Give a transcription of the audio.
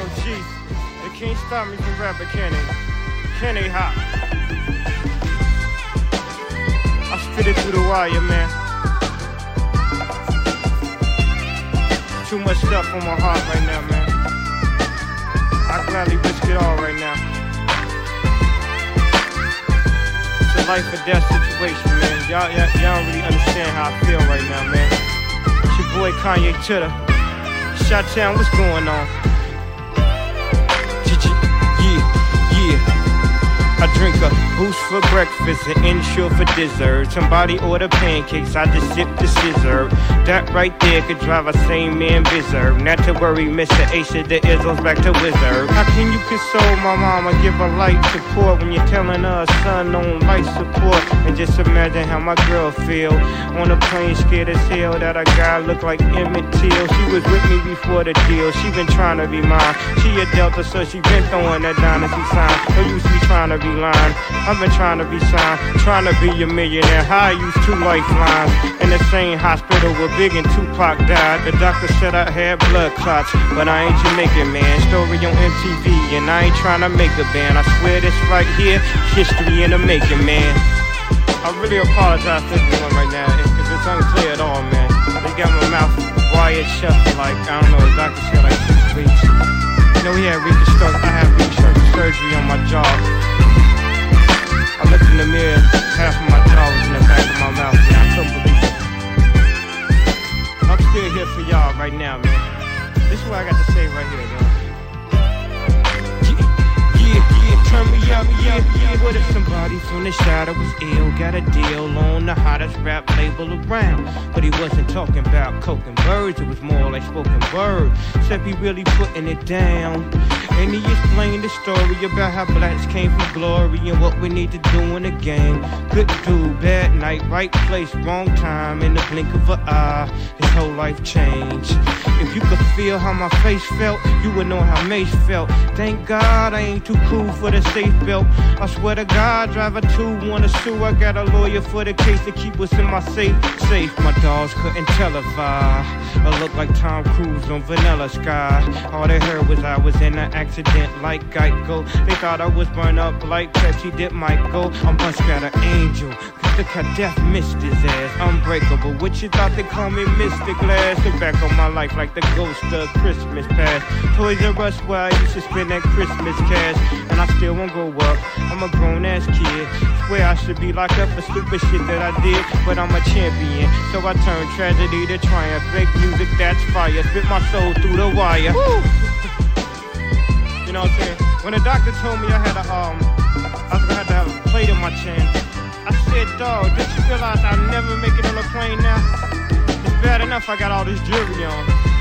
G, they can't stop me from rapping, can they? Can they hop? I spit it through the wire, man. Too much stuff on my heart right now, man. I gladly risk it all right now. It's a life or death situation, man. Y'all don't really understand how I feel right now, man. It's your boy Kanye Chitter. Shot-Town, what's going on? Yeah. I drink a boost for breakfast and Ensure for dessert. Somebody order pancakes, I just sip the scissor. That right there could drive a sane man berserk. Not to worry, Mr. Ace of the Izzles back to Wizard. How can you console my mama, give her light support when you're telling her son on life support? And just imagine how my girl feel on a plane, scared as hell that a guy look like Emmett Till. She was with me before the deal, she been trying to be mine. She a Delta, so she been throwing that dynasty sign. No use me trying to be lying, I've been trying to be signed, trying to be a millionaire. How I used 2 lifelines in the same hospital where Big and Tupac died. The doctor said I had blood clots, but I ain't Jamaican, man. Story on MTV, and I ain't trying to make a band. I swear this right here, history in the making, man. I really apologize to everyone right now, because it's unclear at all, man. They got my mouth wired shut for like, I don't know, the doctor said like 6 weeks. You know, I had reconstructive surgery on my jaw. I looked in the mirror, half of my jaw was in the back of my mouth, and I couldn't believe it. I'm still here for y'all right now, man. This is what I got to say right here, y'all. Turn me up, yeah. What if somebody from the shadow was ill, got a deal on the hottest rap label around? But he wasn't talking about coke and birds, it was more like spoken word. Except he really putting it down. And he explained the story about how blacks came from glory and what we need to do in the game. Good dude, bad night, right place, wrong time. In the blink of an eye, his whole life changed. If you could feel how my face felt, you would know how Mace felt. Thank God I ain't too cool for the safe belt. I swear to God, driver 2 wanna sue. I got a lawyer for the case to keep us in my safe. My dogs couldn't televise. I look like Tom Cruise on Vanilla Sky. All they heard was I was in an accident like Geico. They thought I was burned up like Pepsi did Michael. I must got an angel, cause look how death missed his ass. Unbreakable, what you thought they call me Mr. Glass? Look back on my life like the ghost of Christmas past. Toys R Us where I used to spend that Christmas cash. And I still won't go up, I'm a grown ass kid. Swear I should be locked up for stupid shit that I did, but I'm a champion, so I turn tragedy to triumph. Make music that's fire, spit my soul through the wire. Woo! You know what I'm saying? When the doctor told me I was gonna have to have a plate in my chin, I said, dog, did you realize I'll never make it on a plane now? It's bad enough I got all this jewelry on.